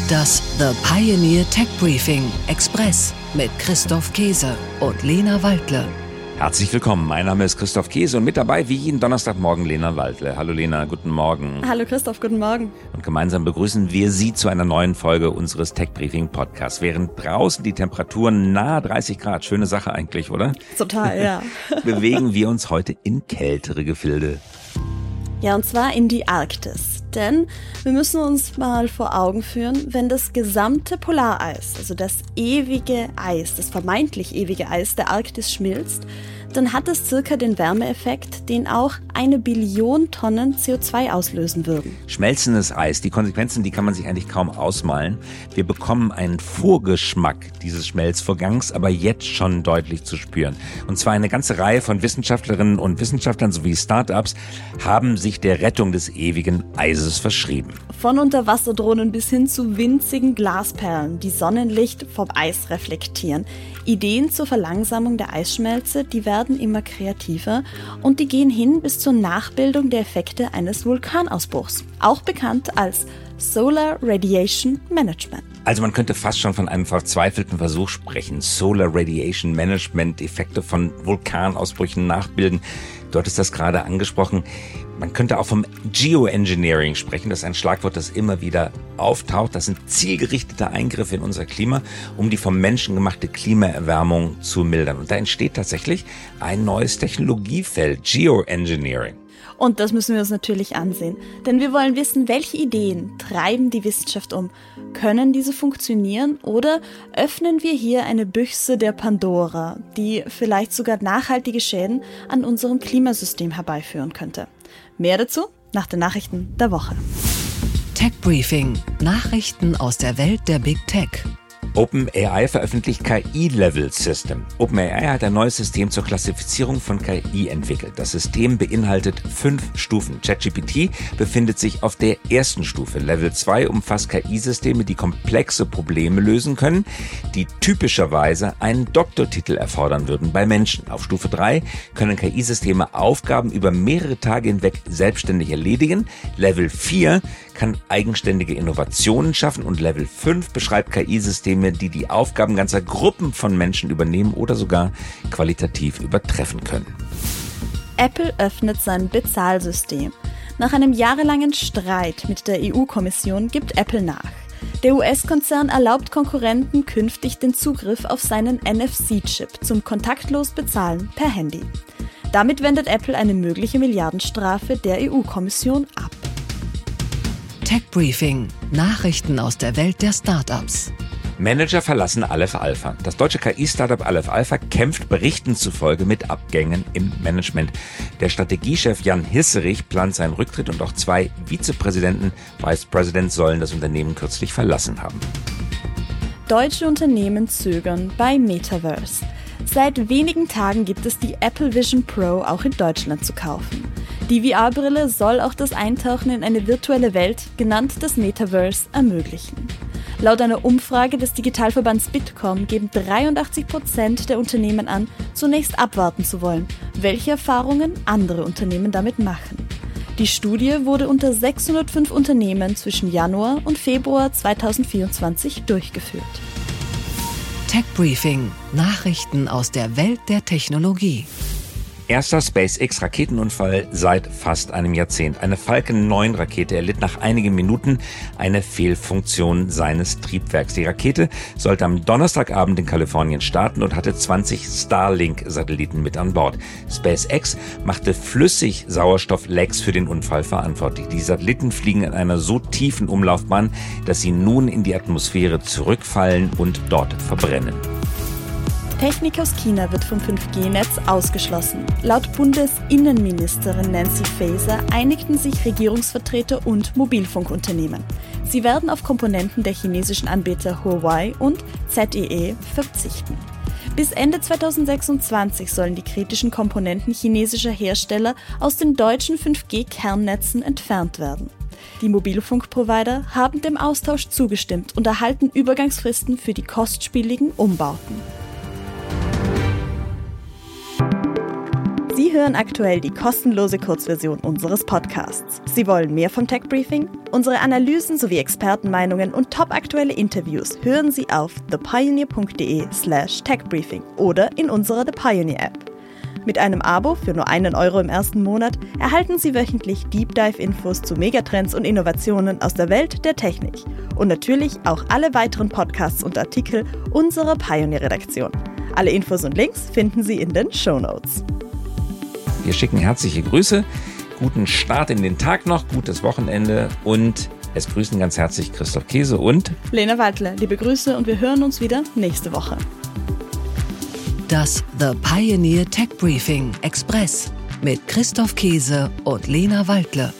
Das The Pioneer Tech Briefing Express mit Christoph Käse und Lena Waldle. Herzlich willkommen, mein Name ist Christoph Käse und mit dabei wie jeden Donnerstagmorgen Lena Waldle. Hallo Lena, guten Morgen. Hallo Christoph, guten Morgen. Und gemeinsam begrüßen wir Sie zu einer neuen Folge unseres Tech Briefing Podcasts. Während draußen die Temperaturen nahe 30 Grad, schöne Sache eigentlich, oder? Total, ja. Bewegen wir uns heute in kältere Gefilde. Ja, und zwar in die Arktis. Denn wir müssen uns mal vor Augen führen, wenn das gesamte Polareis, also das ewige Eis, das vermeintlich ewige Eis der Arktis schmilzt, dann hat es circa den Wärmeeffekt, den auch 1 Billion Tonnen CO2 auslösen würden. Schmelzendes Eis, die Konsequenzen, die kann man sich eigentlich kaum ausmalen. Wir bekommen einen Vorgeschmack dieses Schmelzvorgangs, aber jetzt schon deutlich zu spüren. Und zwar eine ganze Reihe von Wissenschaftlerinnen und Wissenschaftlern sowie Startups haben sich der Rettung des ewigen Eises verschrieben. Von Unterwasserdrohnen bis hin zu winzigen Glasperlen, die Sonnenlicht vom Eis reflektieren. Ideen zur Verlangsamung der Eisschmelze, die werden immer kreativer und die gehen hin bis zur Nachbildung der Effekte eines Vulkanausbruchs, auch bekannt als Solar Radiation Management. Also man könnte fast schon von einem verzweifelten Versuch sprechen. Solar Radiation Management, Effekte von Vulkanausbrüchen nachbilden. Du hattest das gerade angesprochen. Man könnte auch vom Geoengineering sprechen. Das ist ein Schlagwort, das immer wieder auftaucht. Das sind zielgerichtete Eingriffe in unser Klima, um die vom Menschen gemachte Klimaerwärmung zu mildern. Und da entsteht tatsächlich ein neues Technologiefeld, Geoengineering. Und das müssen wir uns natürlich ansehen. Denn wir wollen wissen, welche Ideen treiben die Wissenschaft um? Können diese funktionieren oder öffnen wir hier eine Büchse der Pandora, die vielleicht sogar nachhaltige Schäden an unserem Klimasystem herbeiführen könnte? Mehr dazu nach den Nachrichten der Woche. Tech Briefing. Nachrichten aus der Welt der Big Tech. OpenAI veröffentlicht KI-Level System. OpenAI hat ein neues System zur Klassifizierung von KI entwickelt. Das System beinhaltet 5 Stufen. ChatGPT befindet sich auf der ersten Stufe. Level 2 umfasst KI-Systeme, die komplexe Probleme lösen können, die typischerweise einen Doktortitel erfordern würden bei Menschen. Auf Stufe 3 können KI-Systeme Aufgaben über mehrere Tage hinweg selbstständig erledigen. Level 4 kann eigenständige Innovationen schaffen und Level 5 beschreibt KI-Systeme, die die Aufgaben ganzer Gruppen von Menschen übernehmen oder sogar qualitativ übertreffen können. Apple öffnet sein Bezahlsystem. Nach einem jahrelangen Streit mit der EU-Kommission gibt Apple nach. Der US-Konzern erlaubt Konkurrenten künftig den Zugriff auf seinen NFC-Chip zum kontaktlos Bezahlen per Handy. Damit wendet Apple eine mögliche Milliardenstrafe der EU-Kommission ab. Tech Briefing. Nachrichten aus der Welt der Startups. Manager verlassen Aleph Alpha. Das deutsche KI-Startup Aleph Alpha kämpft Berichten zufolge mit Abgängen im Management. Der Strategiechef Jan Hisserich plant seinen Rücktritt und auch 2 Vizepräsidenten, Vice Presidents, sollen das Unternehmen kürzlich verlassen haben. Deutsche Unternehmen zögern bei Metaverse. Seit wenigen Tagen gibt es die Apple Vision Pro auch in Deutschland zu kaufen. Die VR-Brille soll auch das Eintauchen in eine virtuelle Welt, genannt das Metaverse, ermöglichen. Laut einer Umfrage des Digitalverbands Bitkom geben 83% der Unternehmen an, zunächst abwarten zu wollen, welche Erfahrungen andere Unternehmen damit machen. Die Studie wurde unter 605 Unternehmen zwischen Januar und Februar 2024 durchgeführt. Tech Briefing. Nachrichten aus der Welt der Technologie. Erster SpaceX-Raketenunfall seit fast einem Jahrzehnt. Eine Falcon 9 Rakete erlitt nach einigen Minuten eine Fehlfunktion seines Triebwerks. Die Rakete sollte am Donnerstagabend in Kalifornien starten und hatte 20 Starlink-Satelliten mit an Bord. SpaceX machte flüssig Sauerstofflecks für den Unfall verantwortlich. Die Satelliten fliegen in einer so tiefen Umlaufbahn, dass sie nun in die Atmosphäre zurückfallen und dort verbrennen. Technik aus China wird vom 5G-Netz ausgeschlossen. Laut Bundesinnenministerin Nancy Faeser einigten sich Regierungsvertreter und Mobilfunkunternehmen. Sie werden auf Komponenten der chinesischen Anbieter Huawei und ZTE verzichten. Bis Ende 2026 sollen die kritischen Komponenten chinesischer Hersteller aus den deutschen 5G-Kernnetzen entfernt werden. Die Mobilfunkprovider haben dem Austausch zugestimmt und erhalten Übergangsfristen für die kostspieligen Umbauten. Sie hören aktuell die kostenlose Kurzversion unseres Podcasts. Sie wollen mehr vom Tech Briefing? Unsere Analysen sowie Expertenmeinungen und topaktuelle Interviews hören Sie auf thepioneer.de/techbriefing oder in unserer The Pioneer App. Mit einem Abo für nur €1 im ersten Monat erhalten Sie wöchentlich Deep Dive Infos zu Megatrends und Innovationen aus der Welt der Technik. Und natürlich auch alle weiteren Podcasts und Artikel unserer Pioneer-Redaktion. Alle Infos und Links finden Sie in den Shownotes. Wir schicken herzliche Grüße, guten Start in den Tag noch, gutes Wochenende und es grüßen ganz herzlich Christoph Käse und Lena Waldle. Liebe Grüße und wir hören uns wieder nächste Woche. Das The Pioneer Tech Briefing Express mit Christoph Käse und Lena Waldle.